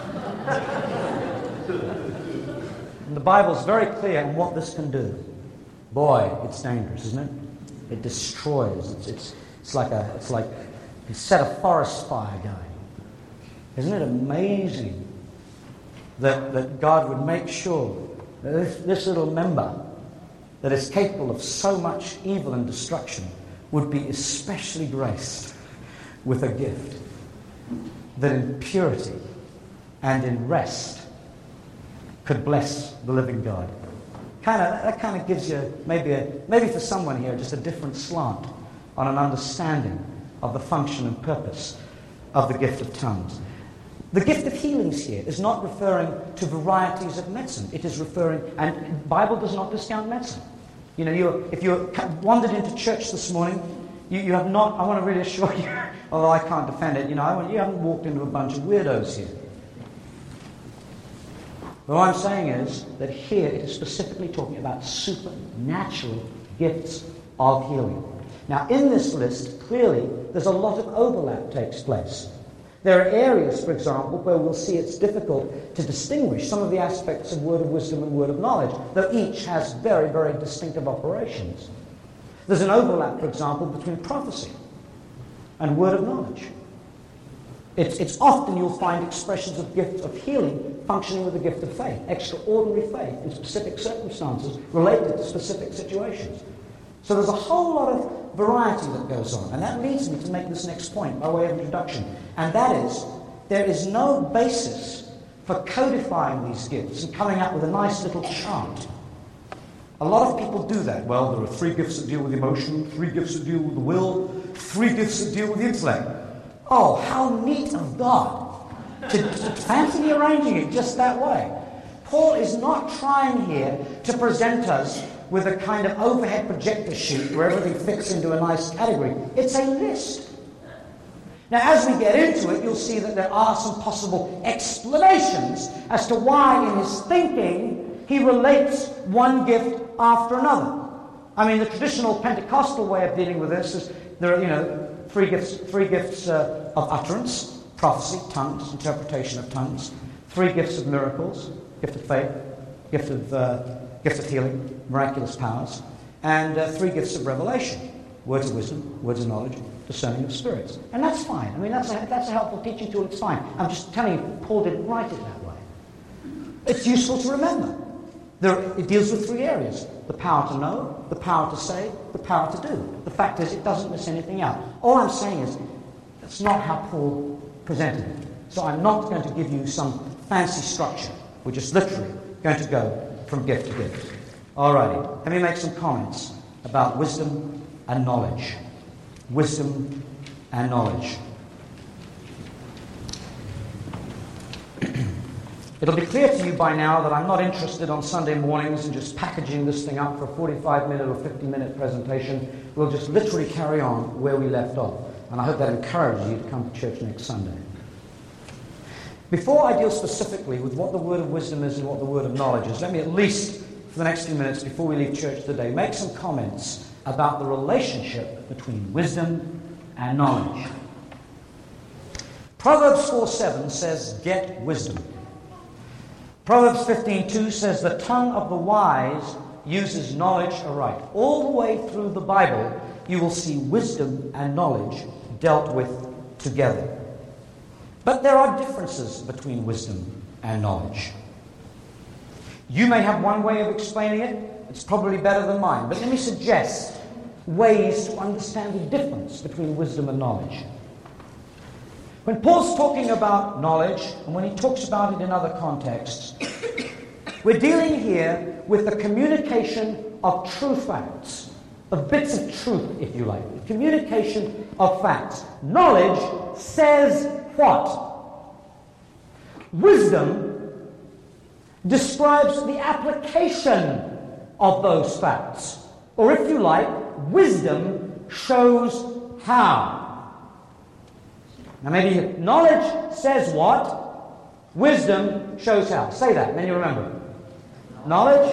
And the Bible's very clear on what this can do. Boy, it's dangerous, isn't it? It destroys. It's like you set a forest fire going. Isn't it amazing that God would make sure that this little member that is capable of so much evil and destruction would be especially graced with a gift that in purity and in rest could bless the living God. That kind of gives you maybe for someone here just a different slant on an understanding of the function and purpose of the gift of tongues. The gift of healings here is not referring to varieties of medicine. It is referring, and the Bible does not discount medicine. If you wandered into church this morning, you have not, I want to really assure you, although I can't defend it, you haven't walked into a bunch of weirdos here. But what I'm saying is that here it is specifically talking about supernatural gifts of healing. Now, in this list, clearly, there's a lot of overlap takes place. There are areas, for example, where we'll see it's difficult to distinguish some of the aspects of word of wisdom and word of knowledge, though each has very, very distinctive operations. There's an overlap, for example, between prophecy and word of knowledge. It's often you'll find expressions of gifts of healing functioning with the gift of faith, extraordinary faith in specific circumstances related to specific situations. So there's a whole lot of variety that goes on. And that leads me to make this next point by way of introduction. And that is, there is no basis for codifying these gifts and coming up with a nice little chart A lot of people do that. Well, there are 3 gifts that deal with emotion, 3 gifts that deal with the will, 3 gifts that deal with the intellect. Oh, how neat of God to fancy arranging it just that way. Paul is not trying here to present us with a kind of overhead projector sheet where everything fits into a nice category. It's a list. Now, as we get into it, you'll see that there are some possible explanations as to why, in his thinking, he relates one gift after another. I mean, the traditional Pentecostal way of dealing with this is there are, 3 gifts of utterance: prophecy, tongues, interpretation of tongues; 3 gifts of miracles: gift of faith, gift of healing, miraculous powers; and 3 gifts of revelation: words of wisdom, words of knowledge, discerning of spirits. And that's fine. I mean, that's a helpful teaching tool. It's fine. I'm just telling you, Paul didn't write it that way. It's useful to remember. It deals with 3 areas: the power to know, the power to say, the power to do. The fact is, it doesn't miss anything out. All I'm saying is, that's not how Paul presented it. So I'm not going to give you some fancy structure. We're just literally going to go from gift to gift. Alrighty, let me make some comments about wisdom and knowledge. Wisdom and knowledge. It'll be clear to you by now that I'm not interested on Sunday mornings in just packaging this thing up for a 45-minute or 50-minute presentation. We'll just literally carry on where we left off. And I hope that encourages you to come to church next Sunday. Before I deal specifically with what the word of wisdom is and what the word of knowledge is, let me at least, for the next few minutes before we leave church today, make some comments about the relationship between wisdom and knowledge. Proverbs 4:7 says, "Get wisdom." Proverbs 15:2 says, "The tongue of the wise uses knowledge aright." All the way through the Bible, you will see wisdom and knowledge dealt with together. But there are differences between wisdom and knowledge. You may have one way of explaining it. It's probably better than mine. But let me suggest ways to understand the difference between wisdom and knowledge. When Paul's talking about knowledge, and when he talks about it in other contexts, we're dealing here with the communication of true facts, of bits of truth, if you like, the communication of facts. Knowledge says what? Wisdom describes the application of those facts. Or if you like, wisdom shows how. Now maybe knowledge says what? Wisdom shows how. Say that, and then you remember. Knowledge?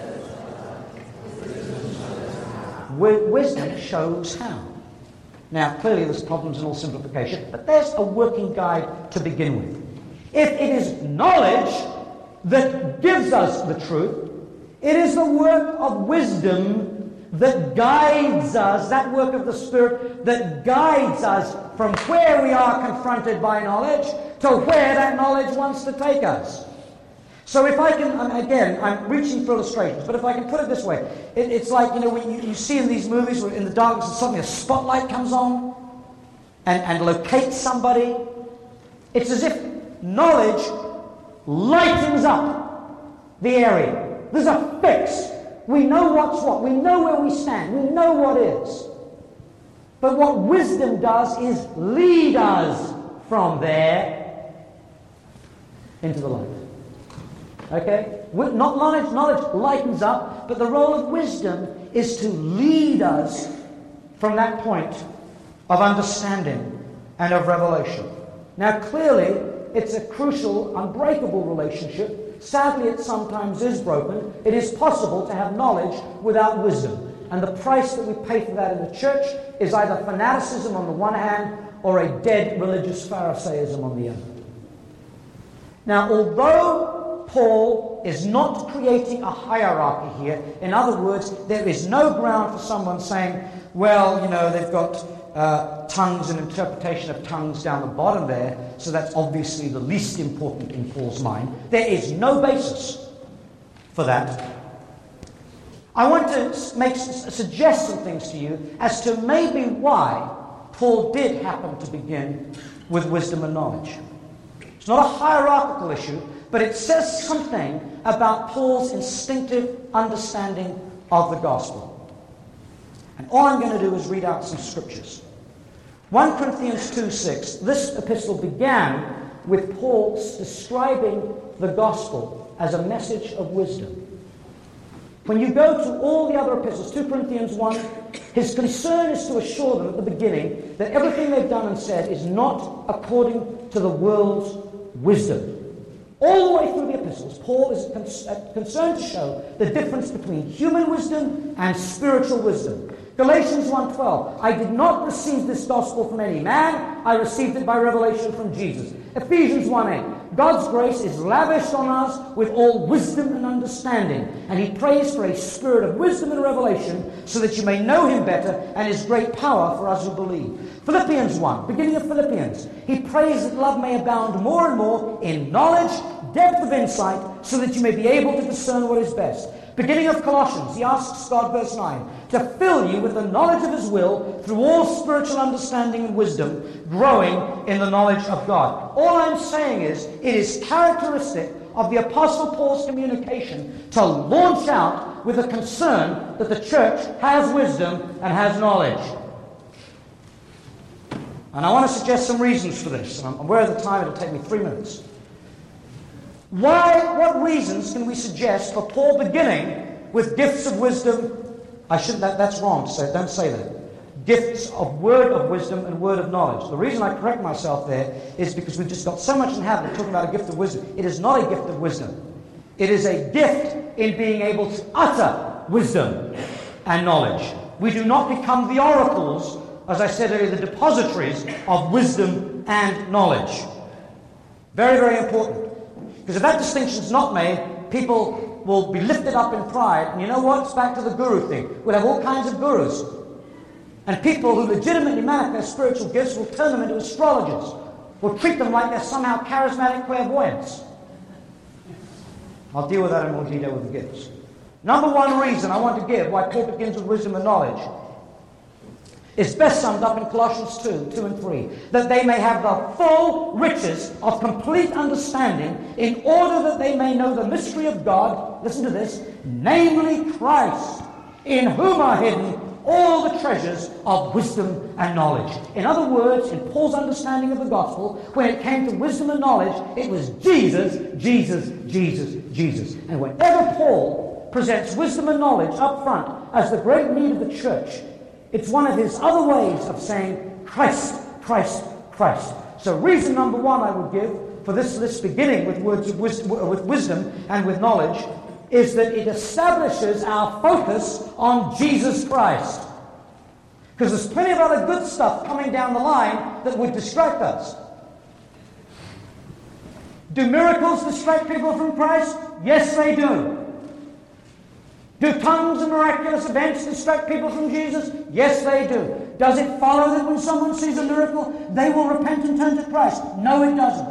Wisdom shows how. Now, clearly there's problems in all simplification, but there's a working guide to begin with. If it is knowledge that gives us the truth, it is the work of wisdom that guides us, that work of the Spirit that guides us from where we are confronted by knowledge to where that knowledge wants to take us. So if I can, again, I'm reaching for illustrations, but if I can put it this way, it's like, you see in these movies where in the darkness and suddenly a spotlight comes on and locates somebody. It's as if knowledge lightens up the area. There's a fix. We know what's what. We know where we stand. We know what is. But what wisdom does is lead us from there into the light. Okay? Not knowledge. Knowledge lightens up, but the role of wisdom is to lead us from that point of understanding and of revelation. Now, clearly, it's a crucial, unbreakable relationship. Sadly, it sometimes is broken. It is possible to have knowledge without wisdom. And the price that we pay for that in the church is either fanaticism on the one hand or a dead religious Pharisaism on the other. Now, although Paul is not creating a hierarchy here, in other words, there is no ground for someone saying, well, they've got tongues and interpretation of tongues down the bottom there, so that's obviously the least important in Paul's mind. There is no basis for that. I want to suggest some things to you as to maybe why Paul did happen to begin with wisdom and knowledge. It's not a hierarchical issue, but it says something about Paul's instinctive understanding of the gospel. And all I'm going to do is read out some scriptures. 1 Corinthians 2:6. This epistle began with Paul describing the gospel as a message of wisdom. When you go to all the other epistles, 2 Corinthians 1, his concern is to assure them at the beginning that everything they've done and said is not according to the world's wisdom. All the way through the epistles, Paul is concerned to show the difference between human wisdom and spiritual wisdom. Galatians 1:12, I did not receive this gospel from any man, I received it by revelation from Jesus. Ephesians 1:8, God's grace is lavished on us with all wisdom and understanding, and he prays for a spirit of wisdom and revelation so that you may know him better and his great power for us who believe. Philippians 1, beginning of Philippians, he prays that love may abound more and more in knowledge, depth of insight, so that you may be able to discern what is best. Beginning of Colossians, he asks God, verse 9, to fill you with the knowledge of his will through all spiritual understanding and wisdom, growing in the knowledge of God. All I'm saying is, it is characteristic of the Apostle Paul's communication to launch out with a concern that the church has wisdom and has knowledge. And I want to suggest some reasons for this. And I'm aware of the time, it'll take me 3 minutes. What reasons can we suggest for Paul beginning with gifts of wisdom? That's wrong to say, don't say that. Gifts of word of wisdom and word of knowledge. The reason I correct myself there is because we've just got so much in the habit of talking about a gift of wisdom. It is not a gift of wisdom. It is a gift in being able to utter wisdom and knowledge. We do not become the oracles, as I said earlier, the depositories of wisdom and knowledge. Very, very important. Because if that distinction is not made, people will be lifted up in pride. And you know what? It's back to the guru thing. We'll have all kinds of gurus. And people who legitimately manifest spiritual gifts will turn them into astrologers. Will treat them like they're somehow charismatic clairvoyants. I'll deal with that in more detail with the gifts. Number one reason I want to give why Paul begins with wisdom and knowledge is best summed up in Colossians 2 and 3, that they may have the full riches of complete understanding in order that they may know the mystery of God, listen to this, namely Christ, in whom are hidden all the treasures of wisdom and knowledge. In other words, in Paul's understanding of the gospel, when it came to wisdom and knowledge, it was Jesus, Jesus, Jesus, Jesus. And whenever Paul presents wisdom and knowledge up front as the great need of the church, it's one of his other ways of saying Christ, Christ, Christ. So reason number one I would give for this beginning with words of wisdom and with knowledge is that it establishes our focus on Jesus Christ. Because there's plenty of other good stuff coming down the line that would distract us. Do miracles distract people from Christ? Yes, they do. Do tongues and miraculous events distract people from Jesus? Yes, they do. Does it follow that when someone sees a miracle, they will repent and turn to Christ? No, it doesn't.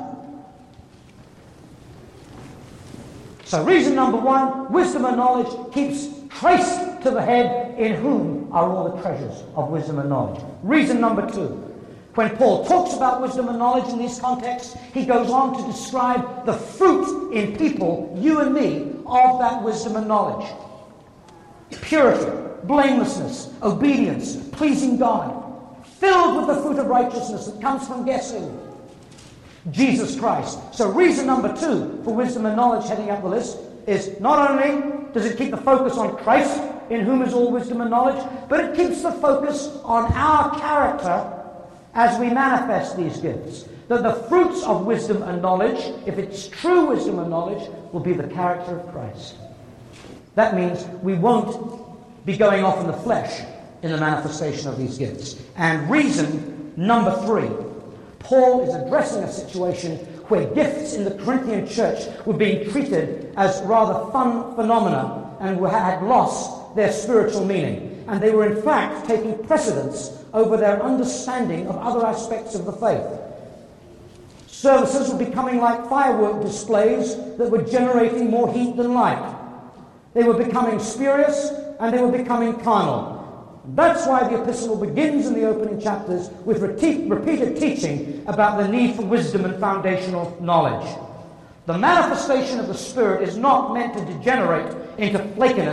So reason number one, wisdom and knowledge keeps Christ to the head, in whom are all the treasures of wisdom and knowledge. Reason number two, when Paul talks about wisdom and knowledge in these contexts, he goes on to describe the fruit in people, you and me, of that wisdom and knowledge. Purity, blamelessness, obedience, pleasing God, filled with the fruit of righteousness that comes from guess who? Jesus Christ. So reason number two for wisdom and knowledge heading up the list is not only does it keep the focus on Christ, in whom is all wisdom and knowledge, but it keeps the focus on our character as we manifest these gifts. That the fruits of wisdom and knowledge, if it's true wisdom and knowledge, will be the character of Christ. That means we won't be going off in the flesh in the manifestation of these gifts. And reason number three, Paul is addressing a situation where gifts in the Corinthian church were being treated as rather fun phenomena and had lost their spiritual meaning. And they were in fact taking precedence over their understanding of other aspects of the faith. Services were becoming like firework displays that were generating more heat than light. They were becoming spurious and they were becoming carnal. That's why the epistle begins in the opening chapters with repeated teaching about the need for wisdom and foundational knowledge. The manifestation of the Spirit is not meant to degenerate into flakiness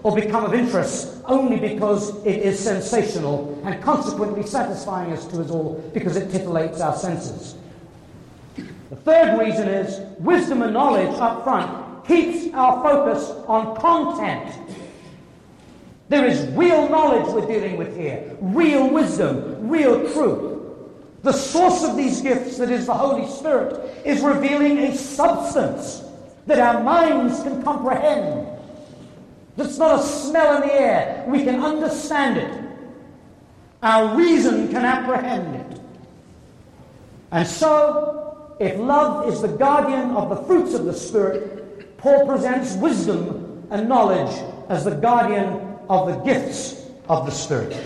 or become of interest only because it is sensational and consequently satisfying us to us all because it titillates our senses. The third reason is wisdom and knowledge up front keeps our focus on content. There is real knowledge we're dealing with here, real wisdom, real truth. The source of these gifts, that is the Holy Spirit, is revealing a substance that our minds can comprehend. That's not a smell in the air. We can understand it. Our reason can apprehend it. And so, if love is the guardian of the fruits of the Spirit, Paul presents wisdom and knowledge as the guardian of the gifts of the Spirit.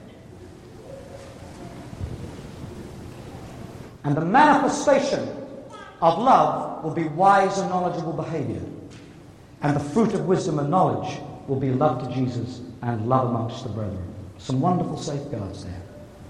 And the manifestation of love will be wise and knowledgeable behavior. And the fruit of wisdom and knowledge will be love to Jesus and love amongst the brethren. Some wonderful safeguards there.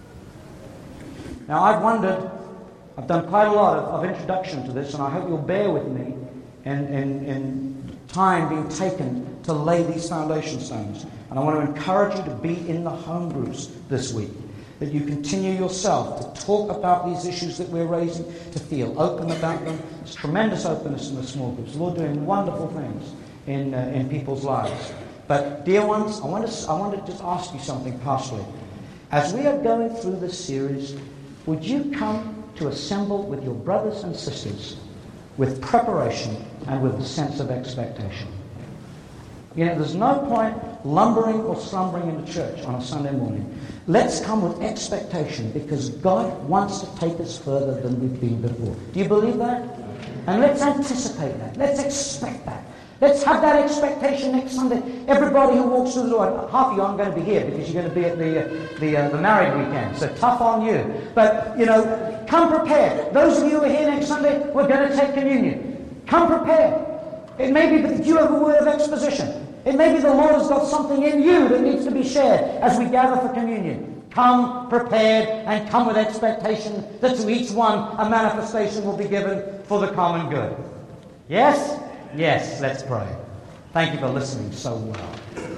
Now I've done quite a lot of introduction to this, and I hope you'll bear with me in time being taken to lay these foundation stones. And I want to encourage you to be in the home groups this week, that you continue yourself to talk about these issues that we're raising, to feel open about them. There's tremendous openness in the small groups. The Lord doing wonderful things in people's lives. But dear ones, I want to just ask you something pastorally. As we are going through this series, would you come to assemble with your brothers and sisters with preparation and with a sense of expectation? You know, there's no point lumbering or slumbering in the church on a Sunday morning. Let's come with expectation, because God wants to take us further than we've been before. Do you believe that? And let's anticipate that. Let's expect that. Let's have that expectation next Sunday. Everybody who walks through the door, half of you aren't going to be here because you're going to be at the married weekend. So tough on you. But, you know, come prepared. Those of you who are here next Sunday, we're going to take communion. Come prepared. It may be that you have a word of exposition. It may be the Lord has got something in you that needs to be shared as we gather for communion. Come prepared and come with expectation that to each one a manifestation will be given for the common good. Yes? Yes, let's pray. Thank you for listening so well.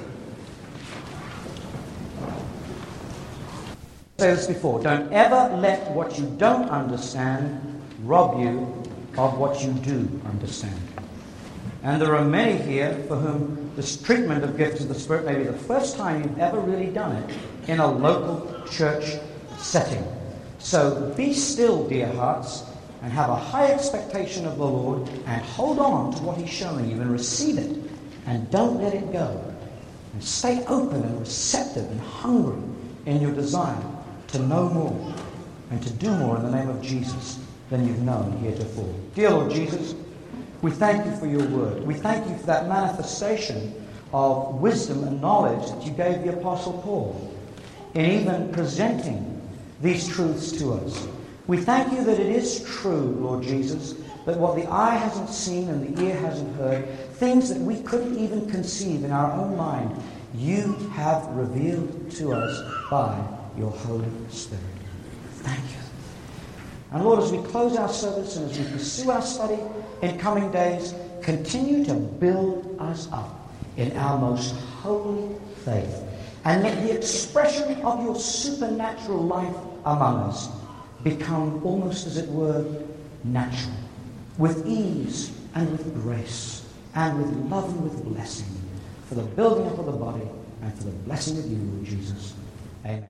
I said this before, don't ever let what you don't understand rob you of what you do understand. And there are many here for whom this treatment of gifts of the Spirit may be the first time you've ever really done it in a local church setting. So be still, dear hearts, and have a high expectation of the Lord, and hold on to what He's showing you and receive it, and don't let it go. And stay open and receptive and hungry in your desire to know more and to do more in the name of Jesus than you've known heretofore. Dear Lord Jesus, we thank you for your word. We thank you for that manifestation of wisdom and knowledge that you gave the Apostle Paul in even presenting these truths to us. We thank you that it is true, Lord Jesus, that what the eye hasn't seen and the ear hasn't heard, things that we couldn't even conceive in our own mind, you have revealed to us by your Holy Spirit. Thank you. And Lord, as we close our service and as we pursue our study in coming days, continue to build us up in our most holy faith. And let the expression of your supernatural life among us become almost, as it were, natural, with ease and with grace, and with love and with blessing, for the building up of the body and for the blessing of you, Lord Jesus.